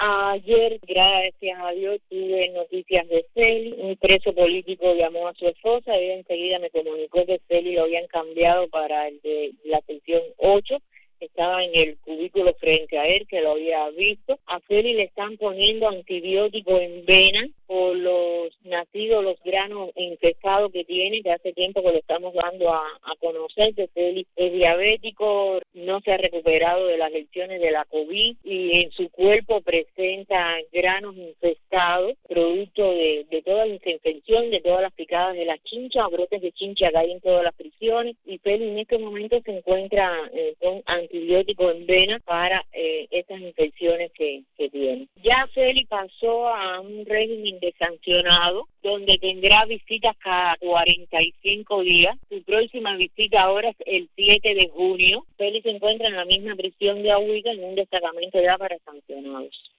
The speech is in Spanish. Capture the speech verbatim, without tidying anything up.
Ayer, gracias a Dios, tuve noticias de Félix. Un preso político llamó a su esposa y enseguida me comunicó que Félix lo habían cambiado para el de la sección ocho. Estaba en el cubículo frente a él, que lo había visto. A Félix le están poniendo antibióticos en vena por los nacidos, los granos infectados que tiene, que hace tiempo que lo estamos dando a, a conocer, que Félix es diabético, no se ha recuperado de las lesiones de la COVID y en su cuerpo presenta granos infestados, producto de, de toda la infección, de todas las picadas de las chinchas, o brotes de chincha que hay en todas las prisiones, y Félix en este momento se encuentra eh, con antibióticos en vena para eh, estas infecciones que, que tiene. Ya Félix pasó a un régimen de sancionado, donde tendrá visitas cada cuarenta y cinco días. Su próxima visita ahora es el siete de junio. Félix se encuentra en la misma prisión de Ahuica, en un destacamento ya para sancionados.